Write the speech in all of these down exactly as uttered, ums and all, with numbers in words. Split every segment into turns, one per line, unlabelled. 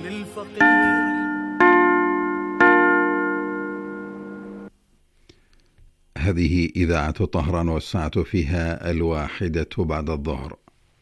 للفقير.
هذه إذاعة طهران والساعة فيها الواحدة بعد الظهر.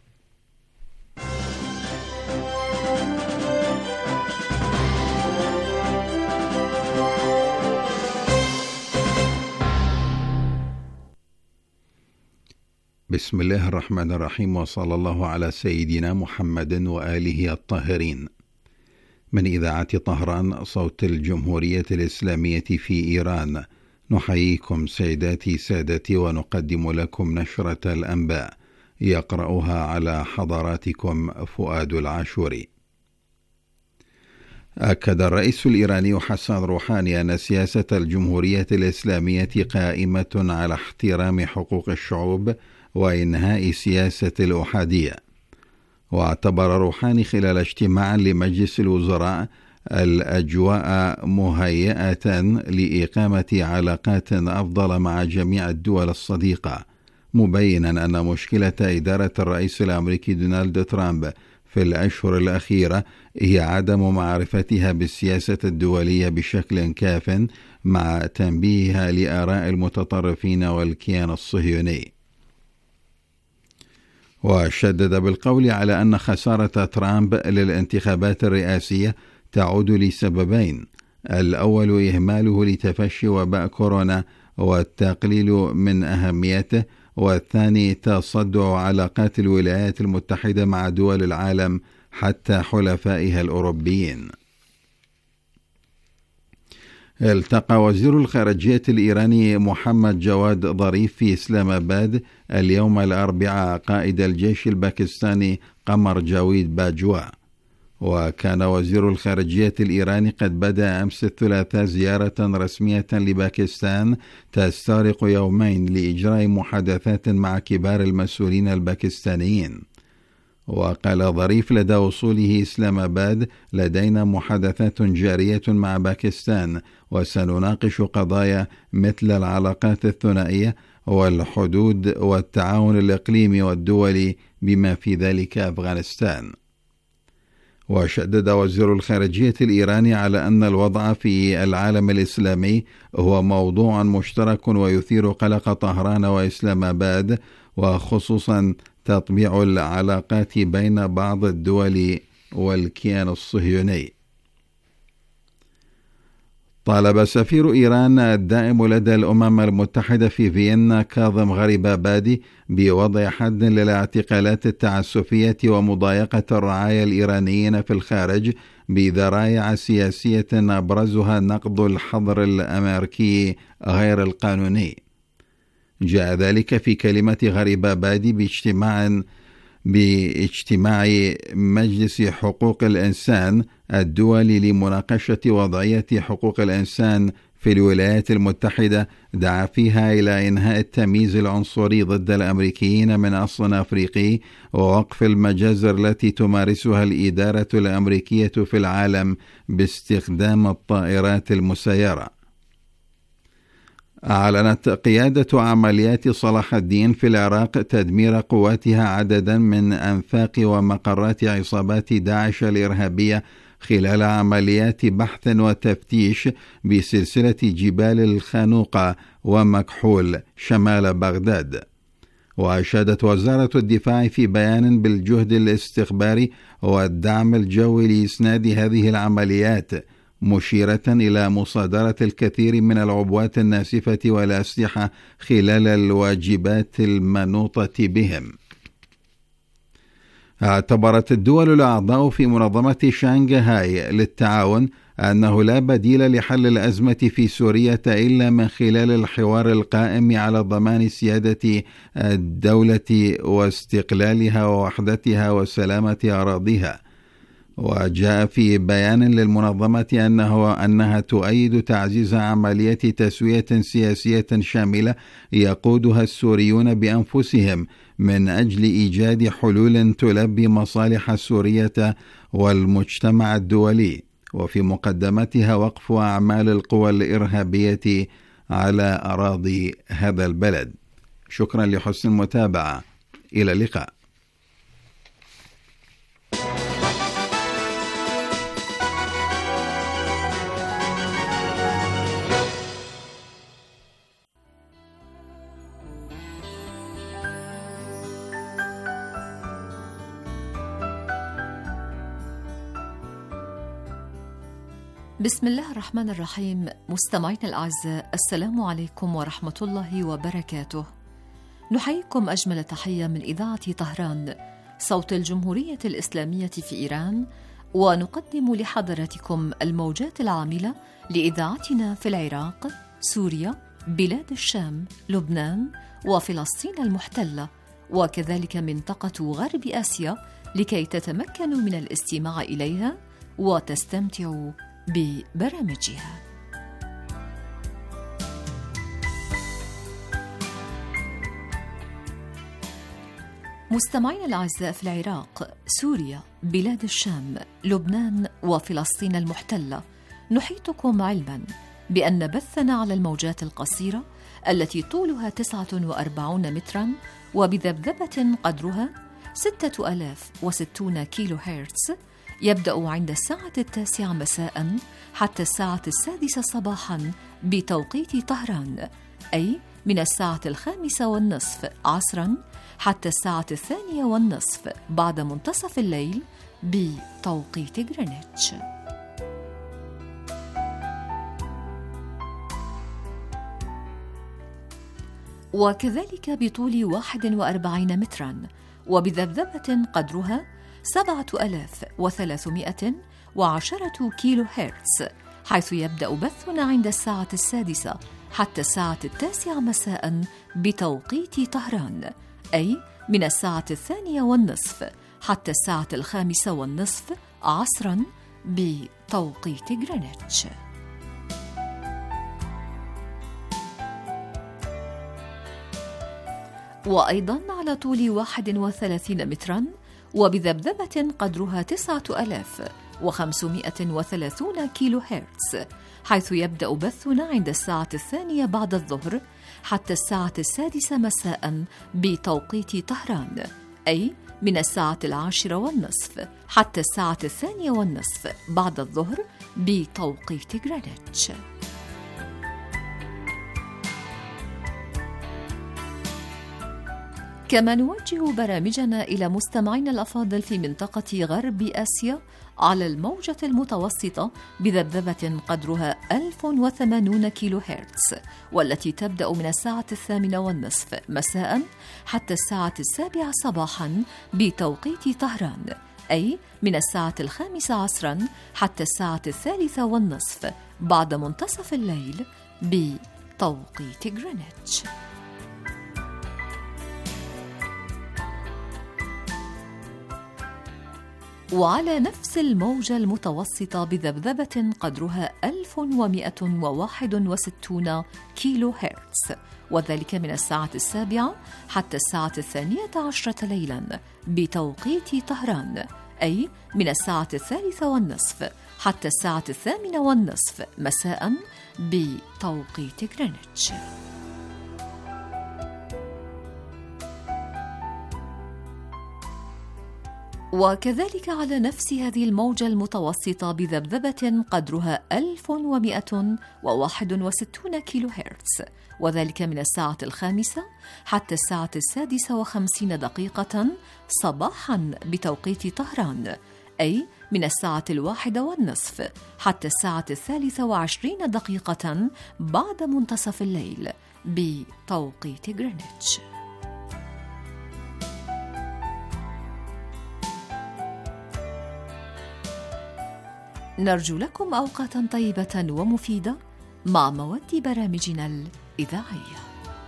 بسم الله الرحمن الرحيم، وصلى الله على سيدنا محمد وآله الطاهرين. من إذاعة طهران صوت الجمهورية الإسلامية في إيران، نحييكم سيداتي سادتي ونقدم لكم نشرة الأنباء، يقرأها على حضراتكم فؤاد العاشوري. أكد الرئيس الإيراني حسن روحاني أن سياسة الجمهورية الإسلامية قائمة على احترام حقوق الشعوب وإنهاء سياسة الأحادية. واعتبر روحاني خلال اجتماع لمجلس الوزراء الأجواء مهيئة لإقامة علاقات أفضل مع جميع الدول الصديقة، مبينا أن مشكلة إدارة الرئيس الأمريكي دونالد ترامب في الأشهر الأخيرة هي عدم معرفتها بالسياسة الدولية بشكل كاف، مع تنبيهها لآراء المتطرفين والكيان الصهيوني. وشدد بالقول على أن خسارة ترامب للانتخابات الرئاسية تعود لسببين: الأول إهماله لتفشي وباء كورونا والتقليل من أهميته، والثاني تصدع علاقات الولايات المتحدة مع دول العالم حتى حلفائها الأوروبيين. التقى وزير الخارجية الإيراني محمد جواد ظريف في إسلام آباد اليوم الأربعاء قائد الجيش الباكستاني قمر جاويد باجوا. وكان وزير الخارجية الإيراني قد بدأ أمس الثلاثاء زيارة رسمية لباكستان تستغرق يومين لإجراء محادثات مع كبار المسؤولين الباكستانيين. وقال ظريف: لدى وصوله إسلام آباد لدينا محادثات جارية مع باكستان، وسنناقش قضايا مثل العلاقات الثنائية والحدود والتعاون الإقليمي والدولي بما في ذلك أفغانستان. وشدد وزير الخارجية الإيراني على أن الوضع في العالم الإسلامي هو موضوع مشترك ويثير قلق طهران وإسلام آباد، وخصوصا تطبيع العلاقات بين بعض الدول والكيان الصهيوني. طالب سفير إيران الدائم لدى الأمم المتحدة في فيينا كاظم غريبابادي بوضع حد للاعتقالات التعسفية ومضايقة الرعايا الإيرانيين في الخارج بذرائع سياسية أبرزها نقض الحظر الأمريكي غير القانوني. جاء ذلك في كلمة غريبابادي باجتماع باجتماع مجلس حقوق الإنسان الدولي لمناقشة وضعية حقوق الإنسان في الولايات المتحدة، دعا فيها إلى إنهاء التمييز العنصري ضد الأمريكيين من أصل أفريقي، ووقف المجازر التي تمارسها الإدارة الأمريكية في العالم باستخدام الطائرات المسيرة. أعلنت قيادة عمليات صلاح الدين في العراق تدمير قواتها عددا من أنفاق ومقرات عصابات داعش الإرهابية خلال عمليات بحث وتفتيش بسلسلة جبال الخانوقة ومكحول شمال بغداد. وأشادت وزارة الدفاع في بيان بالجهد الاستخباري والدعم الجوي لإسناد هذه العمليات، مشيرة إلى مصادرة الكثير من العبوات الناسفة والأسلحة خلال الواجبات المنوطة بهم. اعتبرت الدول الأعضاء في منظمة شانغهاي للتعاون أنه لا بديل لحل الأزمة في سوريا إلا من خلال الحوار القائم على ضمان سيادة الدولة واستقلالها ووحدتها وسلامة أراضيها. وجاء في بيان للمنظمة أنه أنها تؤيد تعزيز عملية تسوية سياسية شاملة يقودها السوريون بأنفسهم من أجل إيجاد حلول تلبي مصالح سوريا والمجتمع الدولي، وفي مقدمتها وقف أعمال القوى الإرهابية على أراضي هذا البلد. شكرا لحسن المتابعة، إلى اللقاء.
بسم الله الرحمن الرحيم. مستمعينا الأعزاء، السلام عليكم ورحمة الله وبركاته. نحييكم أجمل تحية من إذاعة طهران، صوت الجمهورية الإسلامية في إيران، ونقدم لحضراتكم الموجات العاملة لإذاعتنا في العراق، سوريا، بلاد الشام، لبنان، وفلسطين المحتلة، وكذلك منطقة غرب آسيا، لكي تتمكنوا من الاستماع إليها وتستمتعوا ببرامجها. مستمعينا الأعزاء، في العراق، سوريا، بلاد الشام، لبنان، وفلسطين المحتلة، نحيطكم علما بأن بثنا على الموجات القصيرة التي طولها تسعة وأربعين مترا وبذبذبة قدرها ستة آلاف وستون كيلو هرتز يبدأ عند الساعة التاسعة مساء حتى الساعة السادسة صباحا بتوقيت طهران، أي من الساعة الخامسة والنصف عصرا حتى الساعة الثانية والنصف بعد منتصف الليل بتوقيت غرينتش. وكذلك بطول واحد وأربعين مترا وبذبذبة قدرها سبعة آلاف وثلاثمائة وعشرة كيلو هرتز، حيث يبدأ بثنا عند الساعة السادسة حتى الساعة التاسعة مساء بتوقيت طهران، أي من الساعة الثانية والنصف حتى الساعة الخامسة والنصف عصرا بتوقيت غرينتش. وأيضا على طول واحد وثلاثين مترا وبذبذبة قدرها تسعة آلاف وخمسمائة وثلاثون كيلو هرتز، حيث يبدأ بثنا عند الساعة الثانية بعد الظهر حتى الساعة السادسة مساء بتوقيت طهران، أي من الساعة العاشرة والنصف حتى الساعة الثانية والنصف بعد الظهر بتوقيت غرينتش. كما نوجه برامجنا إلى مستمعينا الأفاضل في منطقة غرب آسيا على الموجة المتوسطة بذبذبة قدرها ألف وثمانين كيلو هرتز، والتي تبدأ من الساعة الثامنة والنصف مساء حتى الساعة السابعة صباحا بتوقيت طهران، أي من الساعة الخامسة عصرا حتى الساعة الثالثة والنصف بعد منتصف الليل بتوقيت غرينتش. وعلى نفس الموجة المتوسطة بذبذبة قدرها ألف ومائة وواحد وستين كيلو هرتز، وذلك من الساعة السابعة حتى الساعة الثانية عشرة ليلا بتوقيت طهران، أي من الساعة الثالثة والنصف حتى الساعة الثامنة والنصف مساء بتوقيت غرينتش. وكذلك على نفس هذه الموجة المتوسطة بذبذبة قدرها ألف ومائة وواحد وستين كيلو هرتز، وذلك من الساعة الخامسة حتى الساعة السادسة وخمسين دقيقة صباحا بتوقيت طهران، أي من الساعة الواحدة والنصف حتى الساعة الثالثة وعشرين دقيقة بعد منتصف الليل بتوقيت غرينتش. نرجو لكم أوقاتا طيبة ومفيدة مع مواد برامجنا الإذاعية.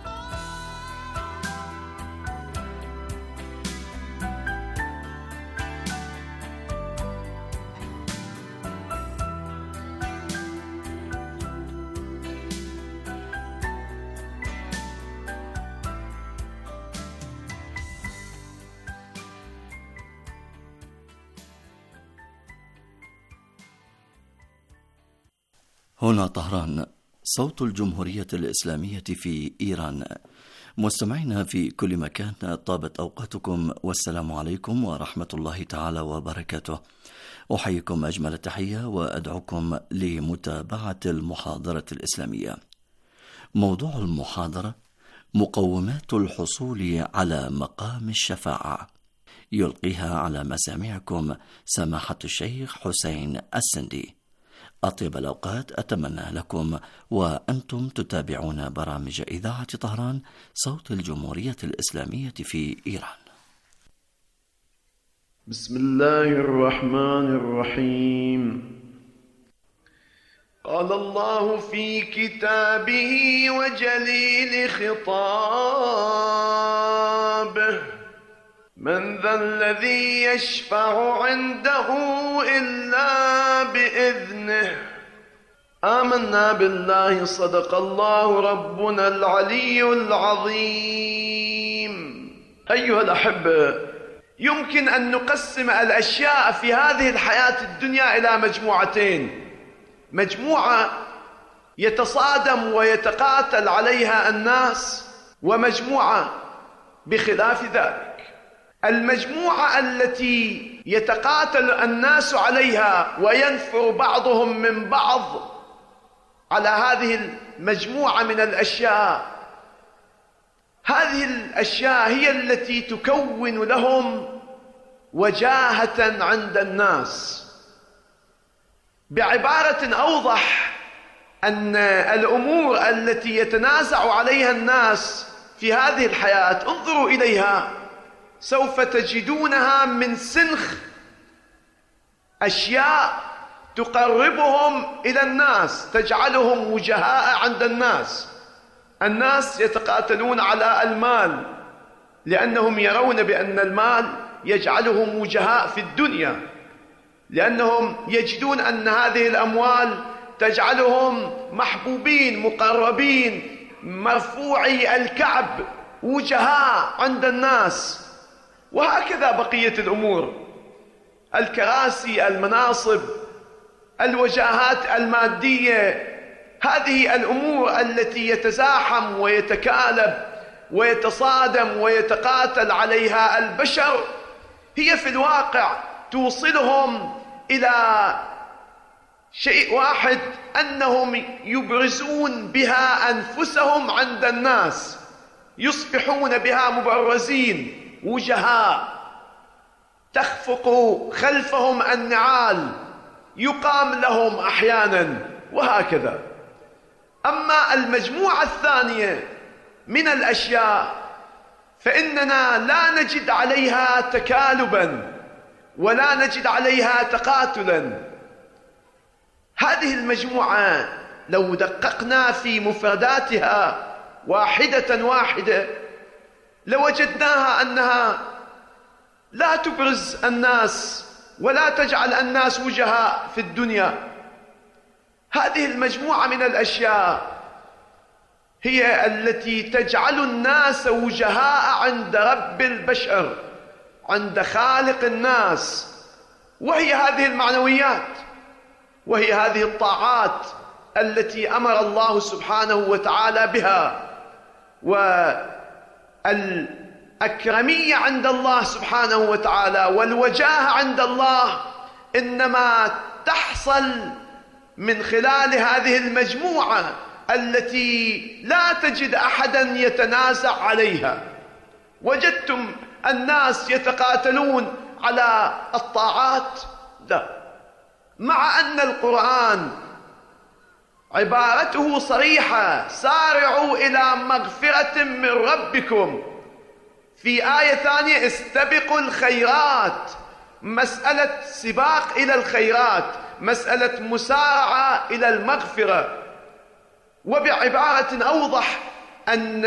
هنا طهران، صوت الجمهورية الإسلامية في إيران. مستمعينا في كل مكان، طابت أوقاتكم والسلام عليكم ورحمة الله تعالى وبركاته. أحييكم أجمل التحية وأدعوكم لمتابعة المحاضرة الإسلامية. موضوع المحاضرة: مقومات الحصول على مقام الشفاعة، يلقيها على مسامعكم سماحة الشيخ حسين السندي. أطيب الأوقات أتمنى لكم وأنتم تتابعون برامج إذاعة طهران صوت الجمهورية الإسلامية في إيران.
بسم الله الرحمن الرحيم. قال الله في كتابه وجليل خطابه: من ذا الذي يشفع عنده إلا بإذنه. آمنا بالله، صدق الله ربنا العلي العظيم. أيها الأحبة، يمكن أن نقسم الأشياء في هذه الحياة الدنيا إلى مجموعتين: مجموعة يتصادم ويتقاتل عليها الناس، ومجموعة بخلاف ذلك. المجموعة التي يتقاتل الناس عليها وينفر بعضهم من بعض على هذه المجموعة من الأشياء، هذه الأشياء هي التي تكون لهم وجاهة عند الناس. بعبارة أوضح، أن الأمور التي يتنازع عليها الناس في هذه الحياة، انظروا إليها، سوف تجدونها من سنخ أشياء تقربهم إلى الناس، تجعلهم وجهاء عند الناس. الناس يتقاتلون على المال لأنهم يرون بأن المال يجعلهم وجهاء في الدنيا، لأنهم يجدون أن هذه الأموال تجعلهم محبوبين مقربين مرفوعي الكعب وجهاء عند الناس. وهكذا بقية الأمور: الكراسي، المناصب، الوجاهات المادية، هذه الأمور التي يتزاحم ويتكالب ويتصادم ويتقاتل عليها البشر، هي في الواقع توصلهم إلى شيء واحد: أنهم يبرزون بها أنفسهم عند الناس، يصبحون بها مبرزين وجهاء، تخفق خلفهم النعال، يقام لهم أحيانا، وهكذا. أما المجموعة الثانية من الأشياء فإننا لا نجد عليها تكالبا ولا نجد عليها تقاتلا. هذه المجموعة لو دققنا في مفرداتها واحدة واحدة لوجدناها أنها لا تبرز الناس ولا تجعل الناس وجهاء في الدنيا. هذه المجموعة من الأشياء هي التي تجعل الناس وجهاء عند رب البشر، عند خالق الناس، وهي هذه المعنويات، وهي هذه الطاعات التي أمر الله سبحانه وتعالى بها. والأكرمية عند الله سبحانه وتعالى والوجاهة عند الله إنما تحصل من خلال هذه المجموعة التي لا تجد أحدا يتنازع عليها. وجدتم الناس يتقاتلون على الطاعات؟ لا، مع أن القرآن عبارته صريحة: سارعوا إلى مغفرة من ربكم. في آية ثانية: استبقوا الخيرات. مسألة سباق إلى الخيرات، مسألة مسارعة إلى المغفرة. وبعبارة أوضح، أن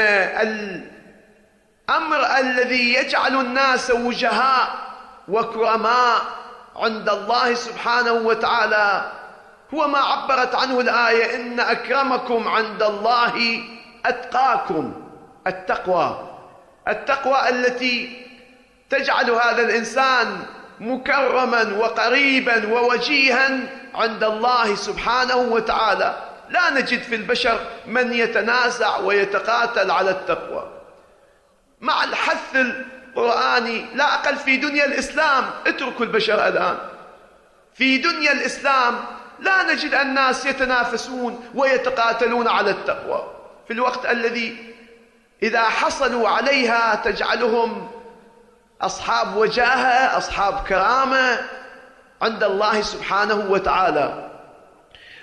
الأمر الذي يجعل الناس وجهاء وكرماء عند الله سبحانه وتعالى هو ما عبرت عنه الآية: إن أكرمكم عند الله أتقاكم. التقوى، التقوى التي تجعل هذا الإنسان مكرما وقريبا ووجيها عند الله سبحانه وتعالى. لا نجد في البشر من يتنازع ويتقاتل على التقوى. مع الحث القرآني لا أقل في دنيا الإسلام، اتركوا البشر الآن، في دنيا الإسلام لا نجد الناس يتنافسون ويتقاتلون على التقوى، في الوقت الذي إذا حصلوا عليها تجعلهم أصحاب وجاهة، أصحاب كرامة عند الله سبحانه وتعالى.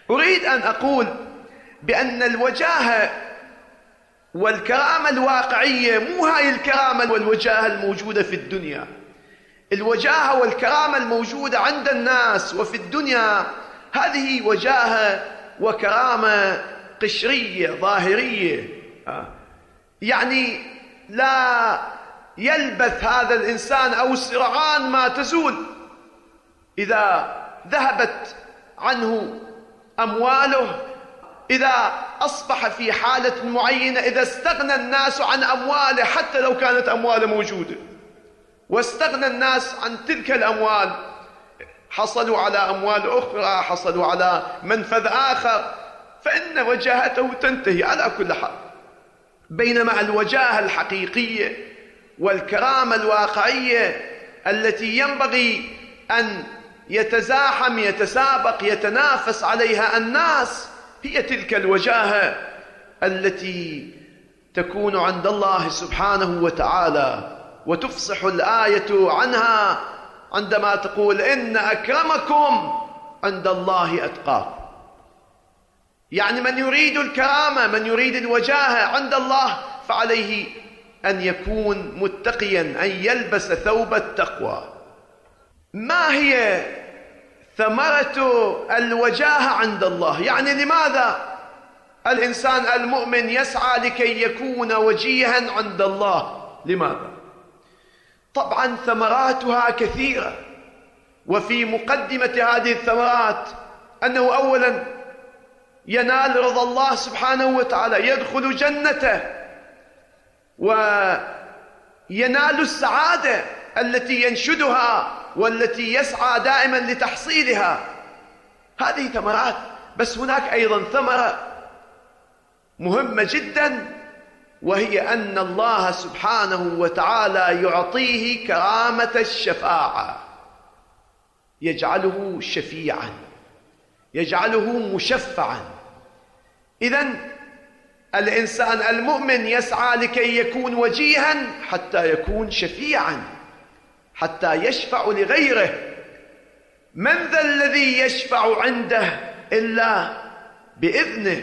أريد أن أقول بأن الوجاهة والكرامة الواقعية مو هاي الكرامة والوجاهة الموجودة في الدنيا. الوجاهة والكرامة الموجودة عند الناس وفي الدنيا هذه وجاهة وكرامة قشرية ظاهرية، يعني لا يلبث هذا الإنسان أو سرعان ما تزول. إذا ذهبت عنه أمواله، إذا أصبح في حالة معينة، إذا استغنى الناس عن أمواله حتى لو كانت أمواله موجودة، واستغنى الناس عن تلك الأموال، حصلوا على أموال أخرى، حصلوا على منفذ آخر، فإن وجاهته تنتهي على كل حال. بينما الوجاهة الحقيقية والكرامة الواقعية التي ينبغي أن يتزاحم يتسابق يتنافس عليها الناس هي تلك الوجاهة التي تكون عند الله سبحانه وتعالى، وتفصح الآية عنها عندما تقول إن أكرمكم عند الله أتقاكم. يعني من يريد الكرامة، من يريد الوجاهة عند الله، فعليه أن يكون متقيا، أن يلبس ثوب التقوى. ما هي ثمرة الوجاهة عند الله؟ يعني لماذا الإنسان المؤمن يسعى لكي يكون وجيها عند الله؟ لماذا؟ طبعا ثمراتها كثيرة، وفي مقدمة هذه الثمرات أنه أولا ينال رضا الله سبحانه وتعالى، يدخل جنته وينال السعادة التي ينشدها والتي يسعى دائما لتحصيلها. هذه ثمرات، بس هناك أيضا ثمرة مهمة جدا، وهي أن الله سبحانه وتعالى يعطيه كرامة الشفاعة، يجعله شفيعا، يجعله مشفعا. إذن الإنسان المؤمن يسعى لكي يكون وجيها حتى يكون شفيعا، حتى يشفع لغيره. من ذا الذي يشفع عنده إلا بإذنه؟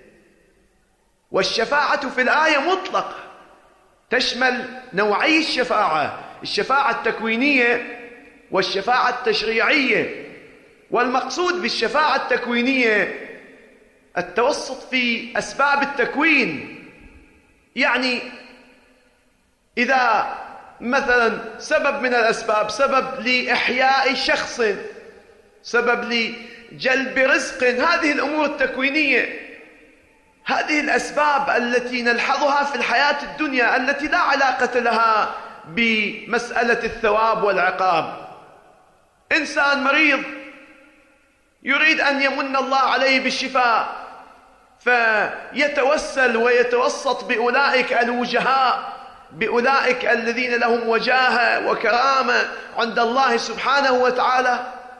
والشفاعة في الآية مطلقة، تشمل نوعي الشفاعة، الشفاعة التكوينية والشفاعة التشريعية. والمقصود بالشفاعة التكوينية التوسط في أسباب التكوين، يعني إذا مثلا سبب من الأسباب، سبب لإحياء شخص، سبب لجلب رزق، هذه الأمور التكوينية، هذه الأسباب التي نلحظها في الحياة الدنيا التي لا علاقة لها بمسألة الثواب والعقاب. إنسان مريض يريد أن يمن الله عليه بالشفاء، فيتوسل ويتوسط بأولئك الوجهاء، بأولئك الذين لهم وجاهة وكرامة عند الله سبحانه وتعالى،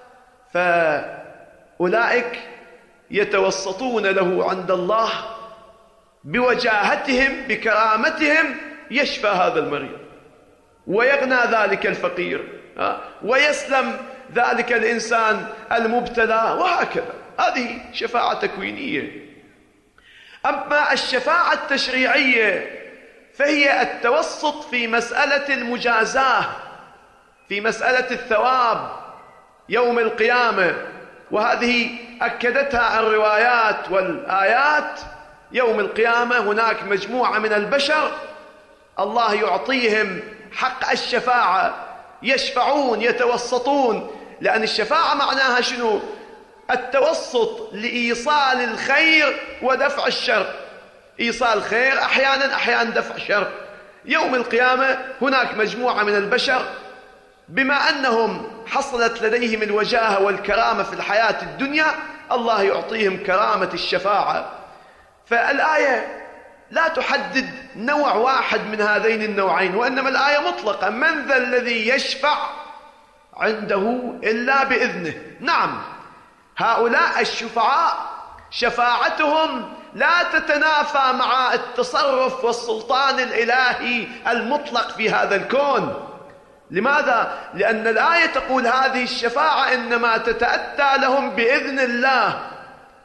فأولئك يتوسطون له عند الله بوجاهتهم بكرامتهم، يشفى هذا المريض ويغنى ذلك الفقير ويسلم ذلك الإنسان المبتلى، وهكذا. هذه شفاعة تكوينية. أما الشفاعة التشريعية فهي التوسط في مسألة المجازاة، في مسألة الثواب يوم القيامة، وهذه أكدتها الروايات والآيات. يوم القيامة هناك مجموعة من البشر الله يعطيهم حق الشفاعة، يشفعون يتوسطون، لأن الشفاعة معناها شنو؟ التوسط لإيصال الخير ودفع الشر، إيصال خير أحيانا أحيانا دفع شر. يوم القيامة هناك مجموعة من البشر بما أنهم حصلت لديهم الوجاهة والكرامة في الحياة الدنيا، الله يعطيهم كرامة الشفاعة. فالآية لا تحدد نوع واحد من هذين النوعين، وإنما الآية مطلقة: من ذا الذي يشفع عنده إلا بإذنه. نعم، هؤلاء الشفعاء شفاعتهم لا تتنافى مع التصرف والسلطان الإلهي المطلق في هذا الكون. لماذا؟ لأن الآية تقول هذه الشفاعة إنما تتأتى لهم بإذن الله،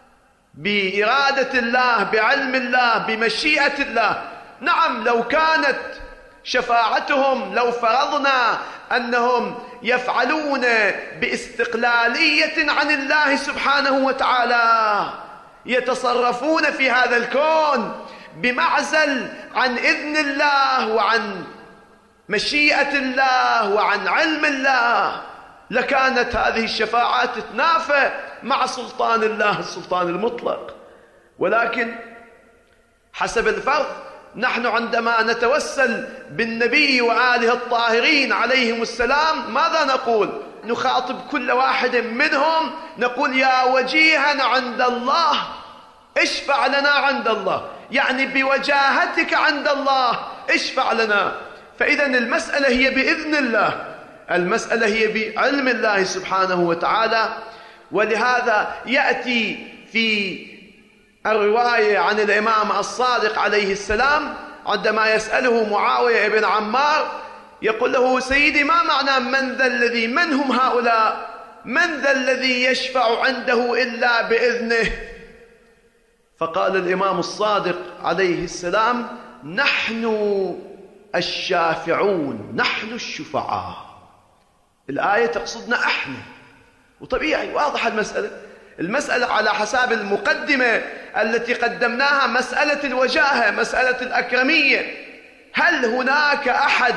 بإرادة الله، بعلم الله، بمشيئة الله. نعم، لو كانت شفاعتهم، لو فرضنا أنهم يفعلون باستقلالية عن الله سبحانه وتعالى، يتصرفون في هذا الكون بمعزل عن إذن الله وعن مشيئة الله وعن علم الله، لكانت هذه الشفاعات تتنافى مع سلطان الله السلطان المطلق. ولكن حسب الفرض نحن عندما نتوسل بالنبي وآله الطاهرين عليهم السلام ماذا نقول؟ نخاطب كل واحد منهم نقول: يا وجيها عند الله اشفع لنا عند الله، يعني بوجاهتك عند الله اشفع لنا. فإذا المسألة هي بإذن الله، المسألة هي بعلم الله سبحانه وتعالى. ولهذا يأتي في الرواية عن الإمام الصادق عليه السلام عندما يسأله معاوية بن عمار يقول له: سيدي، ما معنى من ذا الذي من هم هؤلاء؟ من ذا الذي يشفع عنده إلا بإذنه؟ فقال الإمام الصادق عليه السلام: نحن الشافعون، نحن الشفعاء. الآية تقصدنا احنا، وطبيعي واضح المسألة. المسألة على حساب المقدمة التي قدمناها، مسألة الوجاهة، مسألة الأكرمية. هل هناك أحد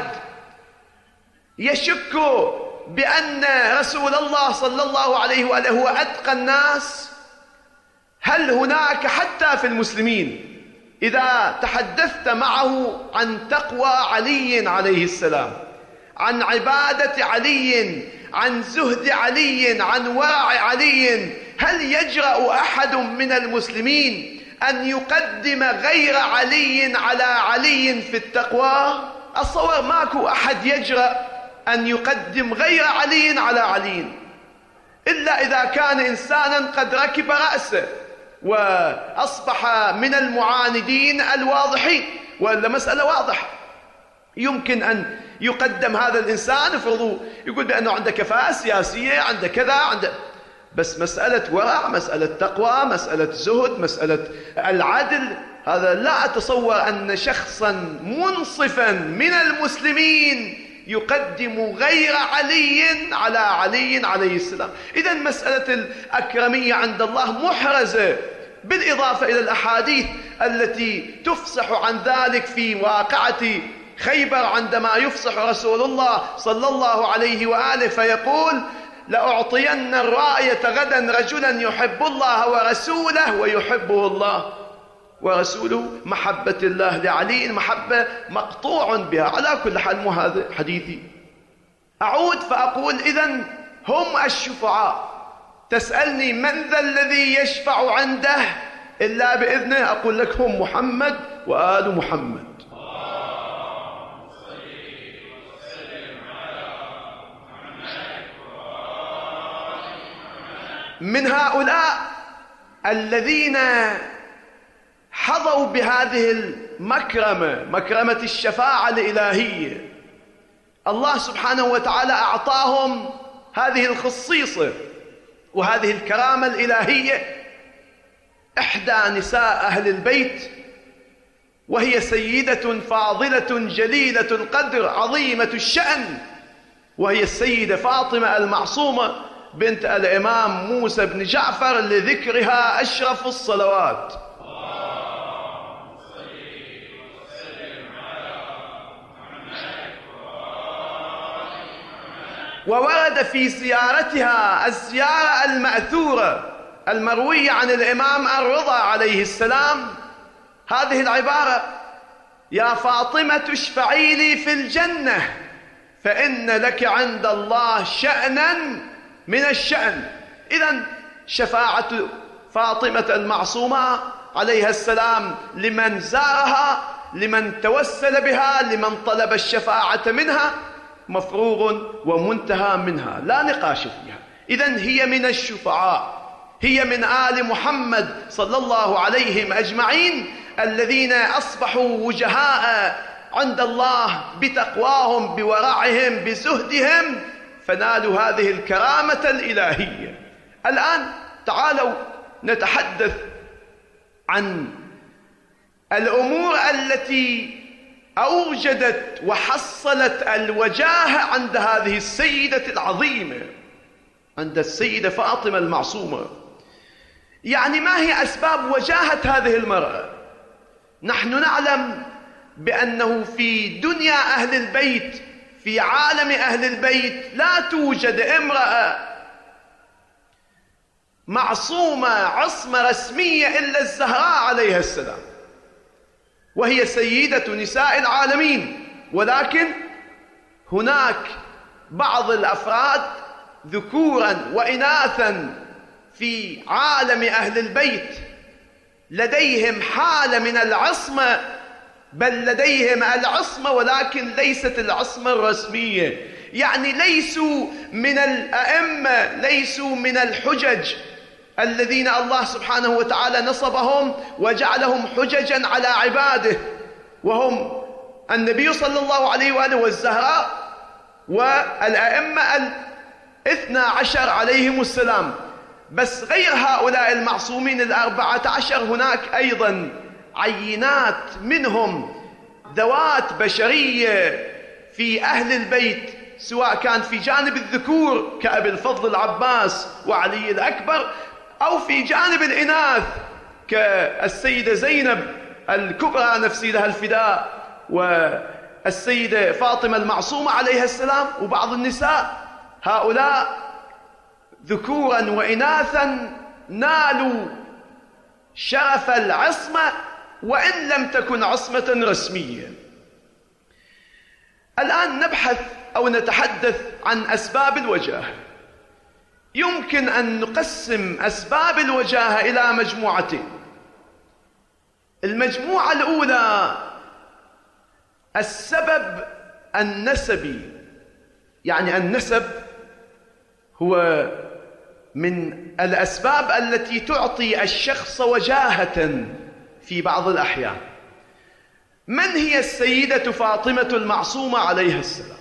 يشك بأن رسول الله صلى الله عليه وآله هو أتقى الناس؟ هل هناك حتى في المسلمين إذا تحدثت معه عن تقوى علي عليه السلام، عن عبادة علي، عن زهد علي، عن ورع علي، هل يجرأ أحد من المسلمين أن يقدم غير علي على علي في التقوى؟ أتصور ماكو أحد يجرأ أن يقدم غير علي على علي، إلا إذا كان إنسانا قد ركب رأسه وأصبح من المعاندين الواضحين، وإلا مسألة واضحة. يمكن أن يقدم هذا الإنسان فرضوا يقول بأنه عنده كفاءة سياسية، عنده كذا، عنده، بس مسألة ورع، مسألة تقوى، مسألة زهد، مسألة العدل، هذا لا أتصور أن شخصا منصفا من المسلمين يقدم غير علي على علي عليه السلام. إذن مسألة الأكرمية عند الله محرزة، بالإضافة إلى الأحاديث التي تفصح عن ذلك في واقعة خيبر عندما يفصح رسول الله صلى الله عليه وآله فيقول: لأعطين الراية غدا رجلا يحب الله ورسوله ويحبه الله ورسوله. محبة الله لعلي محبة مقطوع بها. على كل حال مو هذا حديثي. أعود فأقول: إذن هم الشفعاء. تسألني من ذا الذي يشفع عنده إلا بإذنه؟ أقول لك: هم محمد وآل محمد. من هؤلاء الذين حظوا بهذه المكرمة، مكرمة الشفاعة الإلهية، الله سبحانه وتعالى أعطاهم هذه الخصيصة وهذه الكرامة الإلهية. إحدى نساء أهل البيت، وهي سيدة فاضلة جليلة القدر عظيمة الشأن، وهي السيدة فاطمة المعصومة بنت الإمام موسى بن جعفر، لذكرها أشرف الصلوات. وورد في زيارتها الزيارة المأثورة المروية عن الإمام الرضا عليه السلام هذه العبارة: يا فاطمة اشفعي لي في الجنة فإن لك عند الله شأنا من الشأن. إذن شفاعة فاطمة المعصومة عليها السلام لمن زارها، لمن توسل بها، لمن طلب الشفاعة منها، مفروغ ومنتهى منها، لا نقاش فيها. إذن هي من الشفعاء، هي من آل محمد صلى الله عليهم أجمعين الذين أصبحوا وجهاء عند الله بتقواهم، بورعهم، بزهدهم، فنالوا هذه الكرامة الإلهية. الآن تعالوا نتحدث عن الأمور التي أوجدت وحصلت الوجاهة عند هذه السيدة العظيمة، عند السيدة فاطمة المعصومة. يعني ما هي أسباب وجاهة هذه المرأة؟ نحن نعلم بأنه في دنيا أهل البيت، في عالم أهل البيت، لا توجد امرأة معصومة عصمة رسمية إلا الزهراء عليها السلام، وهي سيدة نساء العالمين. ولكن هناك بعض الأفراد ذكورا وإناثا في عالم أهل البيت لديهم حالة من العصمة، بل لديهم العصمة ولكن ليست العصمة الرسمية، يعني ليسوا من الأئمة، ليسوا من الحجج الذين الله سبحانه وتعالى نصبهم وجعلهم حججا على عباده، وهم النبي صلى الله عليه وآله والزهراء والأئمة الاثنى عشر عليهم السلام. بس غير هؤلاء المعصومين الأربعة عشر هناك أيضا عينات منهم ذوات بشرية في أهل البيت، سواء كان في جانب الذكور كأبي الفضل العباس وعلي الأكبر، أو في جانب الإناث كالسيدة زينب الكبرى نفسي لها الفداء، والسيدة فاطمة المعصومة عليها السلام، وبعض النساء. هؤلاء ذكورا وإناثا نالوا شرف العصمة وإن لم تكن عصمة رسمية. الآن نبحث أو نتحدث عن أسباب الوجاهة. يمكن أن نقسم أسباب الوجاهة إلى مجموعتين. المجموعة الأولى السبب النسبي، يعني النسب هو من الأسباب التي تعطي الشخص وجاهة في بعض الأحيان. من هي السيدة فاطمة المعصومة عليها السلام؟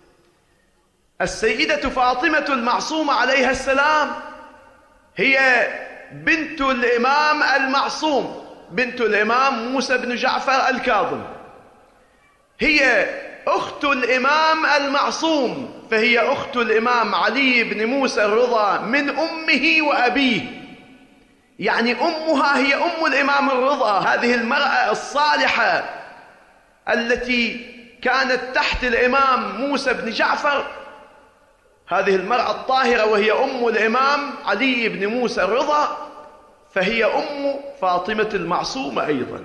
السيدة فاطمة المعصومة عليها السلام هي بنت الإمام المعصوم، بنت الإمام موسى بن جعفر الكاظم، هي أخت الإمام المعصوم، فهي أخت الإمام علي بن موسى الرضا من أمه وأبيه، يعني أمها هي أم الإمام الرضا. هذه المرأة الصالحة التي كانت تحت الإمام موسى بن جعفر، هذه المرأة الطاهرة وهي أم الإمام علي بن موسى الرضا، فهي أم فاطمة المعصومة أيضا.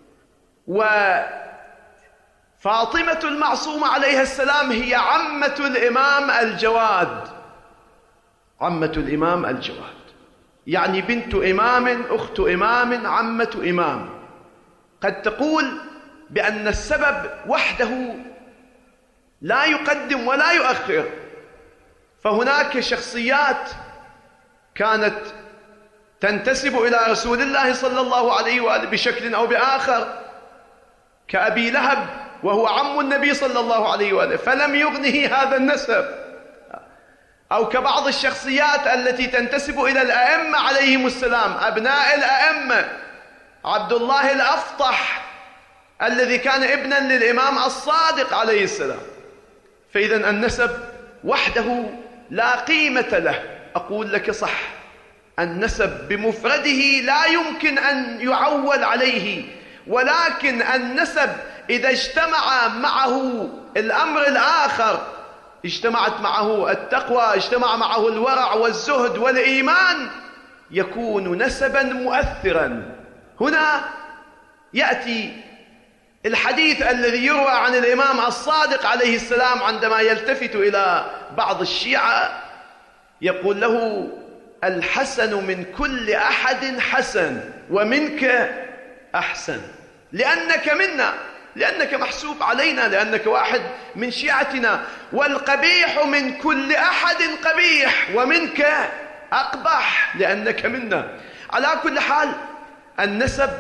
وفاطمة المعصومة عليها السلام هي عمة الإمام الجواد، عمة الإمام الجواد، يعني بنت إمام، أخت إمام، عمة إمام. قد تقول بأن السبب وحده لا يقدم ولا يؤخر، فهناك شخصيات كانت تنتسب إلى رسول الله صلى الله عليه وآله بشكل أو بآخر، كأبي لهب وهو عم النبي صلى الله عليه وآله فلم يغنه هذا النسب، أو كبعض الشخصيات التي تنتسب إلى الأئمة عليهم السلام، أبناء الأئمة، عبد الله الأفطح الذي كان ابنا للإمام الصادق عليه السلام. فإذا النسب وحده لا قيمة له. أقول لك صح، النسب بمفرده لا يمكن أن يعول عليه، ولكن النسب إذا اجتمع معه الأمر الآخر، اجتمعت معه التقوى، اجتمع معه الورع والزهد والإيمان، يكون نسبا مؤثرا. هنا يأتي الحديث الذي يروى عن الإمام الصادق عليه السلام عندما يلتفت إلى بعض الشيعة يقول له: الحسن من كل أحد حسن ومنك أحسن، لأنك منا، لأنك محسوب علينا، لأنك واحد من شيعتنا. والقبيح من كل أحد قبيح ومنك أقبح لأنك منا. على كل حال النسب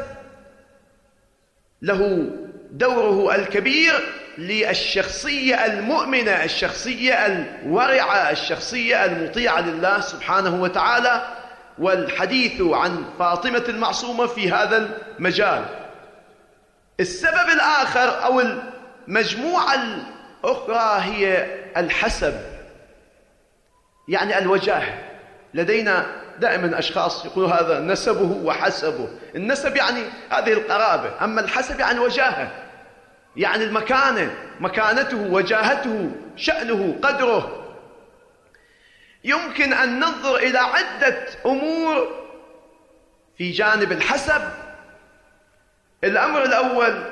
له دوره الكبير للشخصية المؤمنة، الشخصية الورعة، الشخصية المطيعة لله سبحانه وتعالى. والحديث عن فاطمة المعصومة في هذا المجال. السبب الآخر أو المجموعة الأخرى هي الحسب، يعني الوجاهة. لدينا دائما أشخاص يقولوا هذا نسبه وحسبه. النسب يعني هذه القرابة، أما الحسب يعني وجاهة، يعني المكانة، مكانته، وجاهته، شأنه، قدره. يمكن أن ننظر إلى عدة أمور في جانب الحسب. الأمر الأول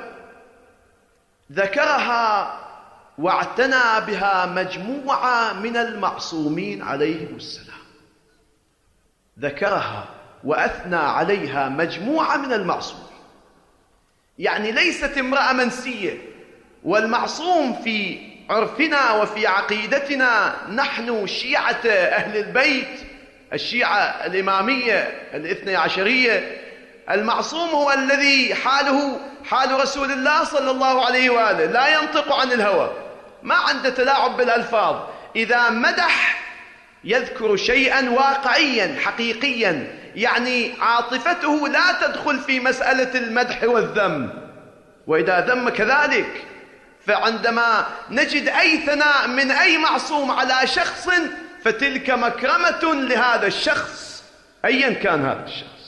ذكرها واعتنى بها مجموعة من المعصومين عليهم السلام، ذكرها وأثنى عليها مجموعة من المعصومين، يعني ليست امرأة منسية. والمعصوم في عرفنا وفي عقيدتنا نحن شيعة أهل البيت، الشيعة الإمامية الاثنى عشرية، المعصوم هو الذي حاله حال رسول الله صلى الله عليه وآله، لا ينطق عن الهوى، ما عنده تلاعب بالألفاظ. إذا مدح يذكر شيئا واقعيا حقيقيا، يعني عاطفته لا تدخل في مسألة المدح والذم. وإذا ذم كذلك، فعندما نجد أي ثناء من أي معصوم على شخص فتلك مكرمة لهذا الشخص أيا كان هذا الشخص.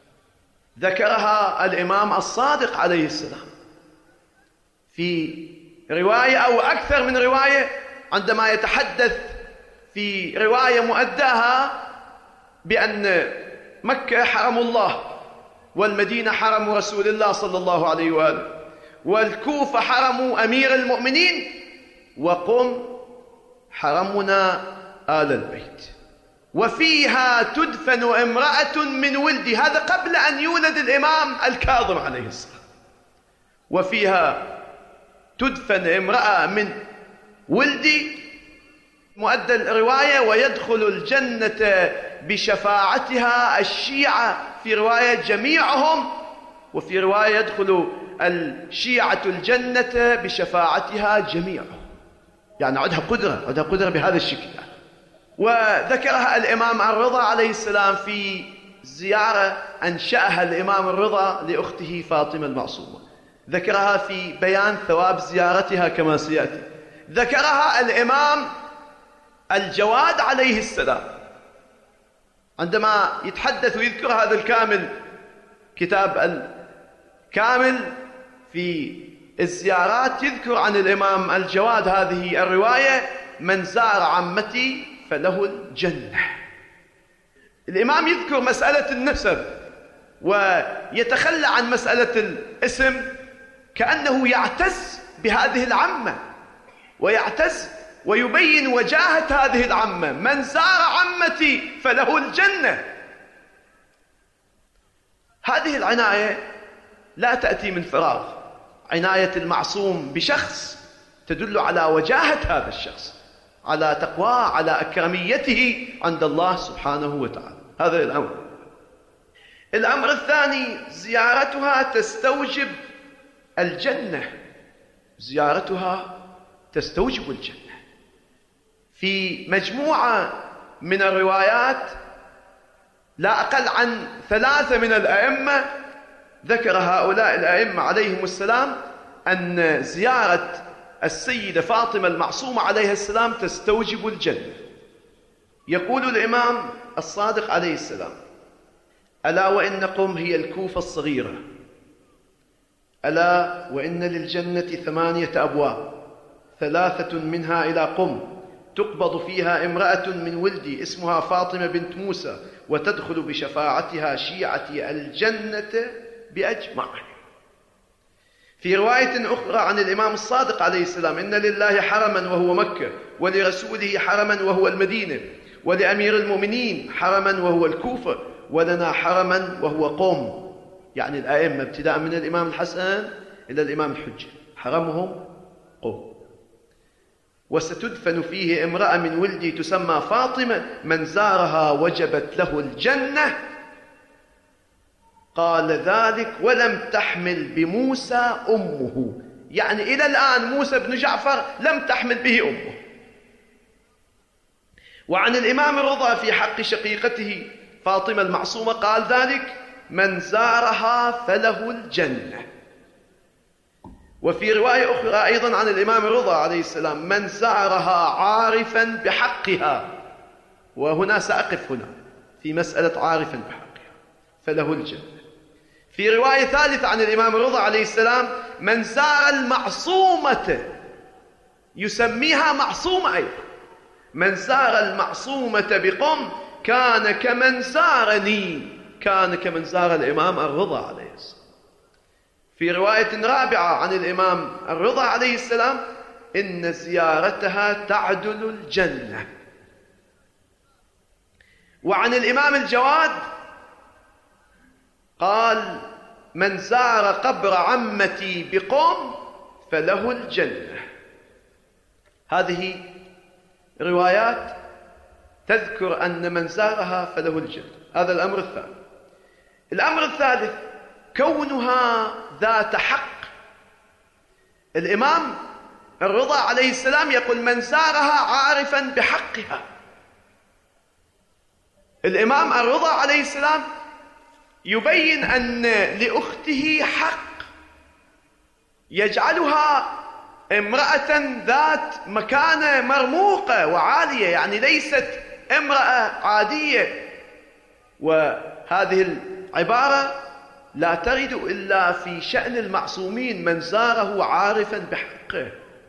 ذكرها الإمام الصادق عليه السلام في رواية أو أكثر من رواية، عندما يتحدث في رواية مؤداها بأن مكة حرم الله، والمدينة حرم رسول الله صلى الله عليه وآله، والكوفة حرم أمير المؤمنين، وقم حرمنا آل البيت، وفيها تدفن امرأة من ولدي. هذا قبل أن يولد الإمام الكاظم عليه السلام. وفيها تدفن امرأة من ولدي، مؤدى الرواية ويدخل الجنة بشفاعتها الشيعة، في رواية جميعهم، وفي رواية يدخل الشيعة الجنة بشفاعتها جميعهم. يعني عندها قدرة، عندها قدرة بهذا الشكل. وذكرها الإمام الرضا عليه السلام في زيارة أنشأها الإمام الرضا لأخته فاطمة المعصومة، ذكرها في بيان ثواب زيارتها كما سيأتي. ذكرها الإمام الجواد عليه السلام عندما يتحدث ويذكر هذا الكامل، كتاب الكامل في الزيارات، يذكر عن الإمام الجواد هذه الرواية: من زار عمتي فله الجنة. الإمام يذكر مسألة النسب ويتخلى عن مسألة الاسم، كأنه يعتز بهذه العمة ويعتز ويبين وجاهة هذه العمة: من زار عمتي فله الجنة. هذه العناية لا تأتي من فراغ، عناية المعصوم بشخص تدل على وجاهة هذا الشخص، على تقواه، على أكرميته عند الله سبحانه وتعالى. هذا الأمر. الأمر الثاني: زيارتها تستوجب الجنة، زيارتها تستوجب الجنة. في مجموعة من الروايات لا أقل عن ثلاثة من الأئمة ذكر هؤلاء الأئمة عليهم السلام أن زيارة السيدة فاطمة المعصومة عليها السلام تستوجب الجنة. يقول الإمام الصادق عليه السلام: ألا وإن قم هي الكوفة الصغيرة، ألا وإن للجنة ثمانية أبواب، ثلاثة منها إلى قم، تقبض فيها امرأة من ولدي اسمها فاطمة بنت موسى، وتدخل بشفاعتها شيعتي الجنة بأجمعهم. في رواية أخرى عن الإمام الصادق عليه السلام: إن لله حرما وهو مكة، ولرسوله حرما وهو المدينة، ولأمير المؤمنين حرما وهو الكوفة، ولنا حرما وهو قوم. يعني الأئمة ابتداء من الإمام الحسن إلى الإمام الحجة حرمهم قوم. وستدفن فيه امرأة من ولدي تسمى فاطمة، من زارها وجبت له الجنة. قال ذلك ولم تحمل بموسى أمه، يعني إلى الآن موسى بن جعفر لم تحمل به أمه. وعن الإمام الرضا في حق شقيقته فاطمة المعصومة قال ذلك: من زارها فله الجنة. وفي رواية أخرى أيضا عن الإمام الرضا عليه السلام: من زارها عارفا بحقها. وهنا سأقف هنا في مسألة عارفا بحقها فله الجنة. في رواية ثالثة عن الإمام الرضا عليه السلام: من زار المعصومة، يسميها معصومة أيضا، من زار المعصومة بقم كان كمن زارني، كان كمن زار الإمام الرضا عليه السلام. في رواية رابعة عن الإمام الرضا عليه السلام: إن زيارتها تعدل الجنة. وعن الإمام الجواد قال: من زار قبر عمتي بقم فله الجنة. هذه روايات تذكر أن من زارها فله الجنة. هذا الأمر الثاني. الأمر الثالث كونها ذات حق. الإمام الرضا عليه السلام يقول: من زارها عارفا بحقها. الإمام الرضا عليه السلام يبين أن لأخته حق يجعلها امرأة ذات مكانة مرموقة وعالية، يعني ليست امرأة عادية. وهذه العبارة لا ترد إلا في شأن المعصومين: من زاره عارفا بحقه.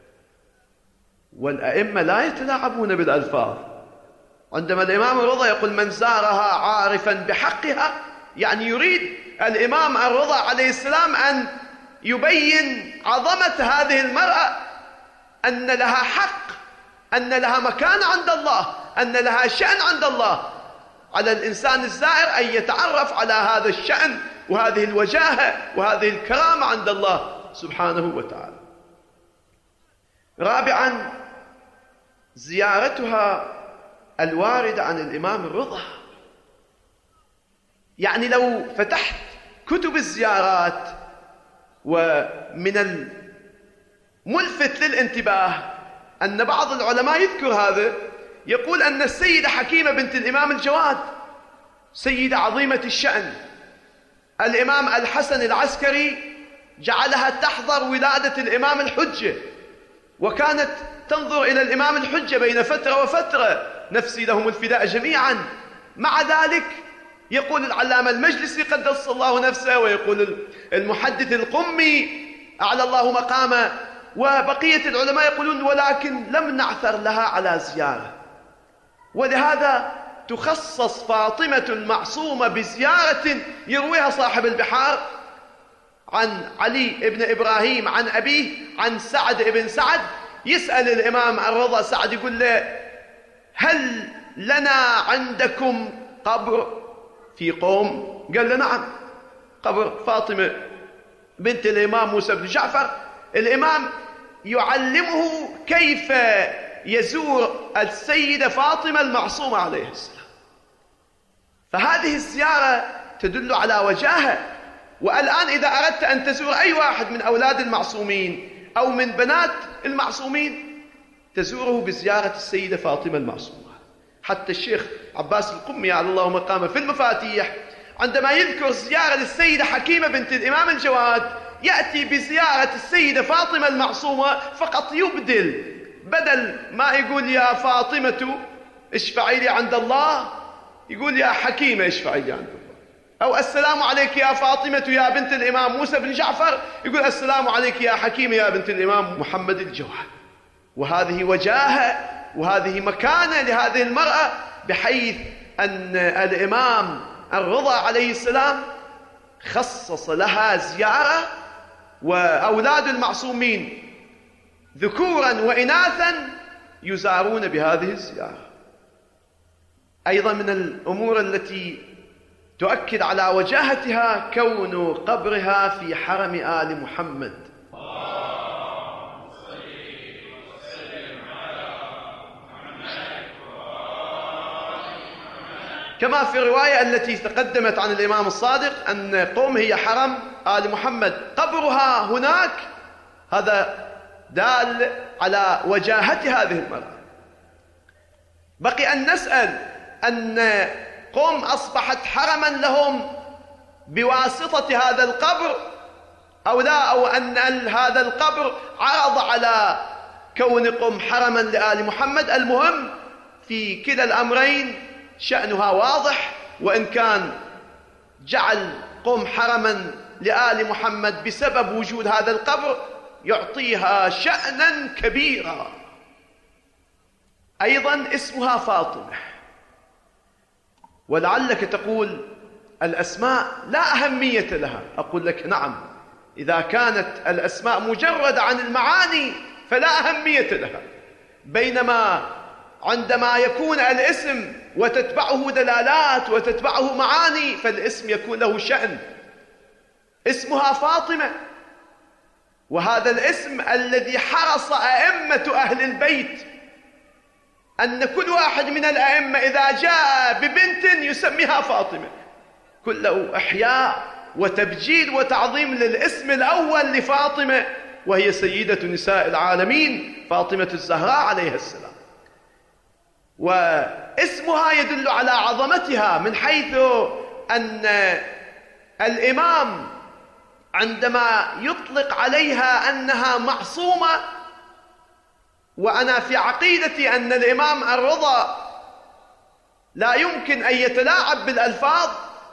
والأئمة لا يتلاعبون بالألفاظ. عندما الإمام الرضا يقول: من زارها عارفا بحقها، يعني يريد الإمام الرضا عليه السلام أن يبين عظمة هذه المرأة، أن لها حق، أن لها مكان عند الله، أن لها شأن عند الله. على الإنسان الزائر أن يتعرف على هذا الشأن وهذه الوجاهة وهذه الكرامة عند الله سبحانه وتعالى. رابعا زيارتها الواردة عن الإمام الرضا. يعني لو فتحت كتب الزيارات، ومن الملفت للانتباه أن بعض العلماء يذكر هذا، يقول أن السيدة حكيمة بنت الإمام الجواد سيدة عظيمة الشأن. الإمام الحسن العسكري جعلها تحضر ولادة الإمام الحجة، وكانت تنظر إلى الإمام الحجة بين فترة وفترة: نفسي لهم الفداء جميعا. مع ذلك يقول العلامة المجلسي قدس الله نفسه، ويقول المحدث القمي أعلى الله مقامه، وبقية العلماء يقولون: ولكن لم نعثر لها على زيارة. ولهذا تخصص فاطمة المعصومة بزيارة يرويها صاحب البحار عن علي بن إبراهيم عن أبيه عن سعد بن سعد. يسأل الإمام الرضا سعد، يقول له: هل لنا عندكم قبر في قوم؟ قال له: نعم، قبر فاطمة بنت الإمام موسى بن جعفر. الإمام يعلمه كيف يزور السيدة فاطمة المعصومة عليه السلام. فهذه الزيارة تدل على وجاهة. والآن إذا أردت أن تزور أي واحد من أولاد المعصومين أو من بنات المعصومين، تزوره بزيارة السيدة فاطمة المعصومة. حتى الشيخ عباس القمي على الله مقامه في المفاتيح عندما يذكر زيارة للسيدة حكيمة بنت الإمام الجواد يأتي بزيارة السيدة فاطمة المعصومة فقط، يبدل، بدل ما يقول يا فاطمة اشفعي لي عند الله، يقول يا حكيمة اشفعي لي عند الله. أو السلام عليك يا فاطمة يا بنت الإمام موسى بن جعفر، يقول السلام عليك يا حكيمة يا بنت الإمام محمد الجواد. وهذه وجاهة وهذه مكانة لهذه المرأة، بحيث أن الإمام الرضا عليه السلام خصص لها زيارة، وأولاد المعصومين ذكورا وإناثا يزارون بهذه الزيارة. أيضا من الأمور التي تؤكد على وجاهتها كون قبرها في حرم آل محمد. كما في الرواية التي تقدمت عن الإمام الصادق أن قوم هي حرم آل محمد، قبرها هناك. هذا دال على وجاهة هذه المرأة. بقي أن نسأل أن قم أصبحت حرما لهم بواسطة هذا القبر أو لا، أو أن هذا القبر عرض على كون قم حرما لآل محمد. المهم في كلا الأمرين شأنها واضح، وإن كان جعل قم حرما لآل محمد بسبب وجود هذا القبر يعطيها شأنا كبيرا. أيضا اسمها فاطمة، ولعلك تقول الأسماء لا أهمية لها. أقول لك نعم، إذا كانت الأسماء مجرد عن المعاني فلا أهمية لها، بينما عندما يكون الاسم وتتبعه دلالات وتتبعه معاني فالاسم يكون له شأن. اسمها فاطمة، وهذا الاسم الذي حرص أئمة أهل البيت أن كل واحد من الأئمة إذا جاء ببنت يسميها فاطمة، كله إحياء وتبجيل وتعظيم للاسم الأول لفاطمة، وهي سيدة نساء العالمين فاطمة الزهراء عليها السلام. واسمها يدل على عظمتها من حيث أن الإمام عندما يطلق عليها أنها معصومة، وأنا في عقيدتي أن الإمام الرضا لا يمكن أن يتلاعب بالألفاظ،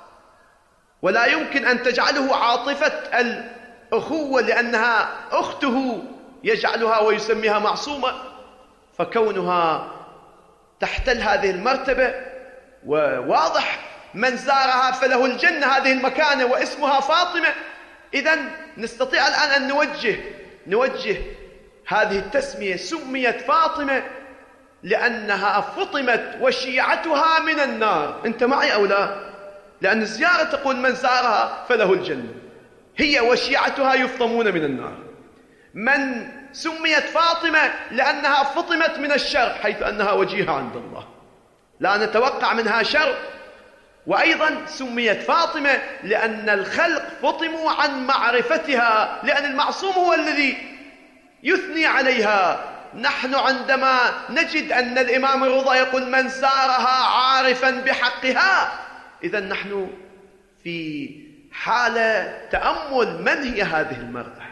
ولا يمكن أن تجعله عاطفة الأخوة لأنها أخته يجعلها ويسميها معصومة، فكونها تحتل هذه المرتبة وواضح من زارها فله الجنة، هذه المكانة واسمها فاطمة. إذن نستطيع الآن أن نوجه نوجه هذه التسمية. سميت فاطمة لأنها فطمت وشيعتها من النار. أنت معي أو لا؟ لأن الزيارة تقول من زارها فله الجنة، هي وشيعتها يفطمون من النار. من سميت فاطمة لأنها فطمت من الشر، حيث أنها وجيهة عند الله لا نتوقع منها شر. وأيضا سميت فاطمة لأن الخلق فطموا عن معرفتها، لأن المعصوم هو الذي يثني عليها. نحن عندما نجد أن الإمام الرضا يقول من زارها عارفا بحقها، إذن نحن في حالة تأمل من هي هذه المرأة.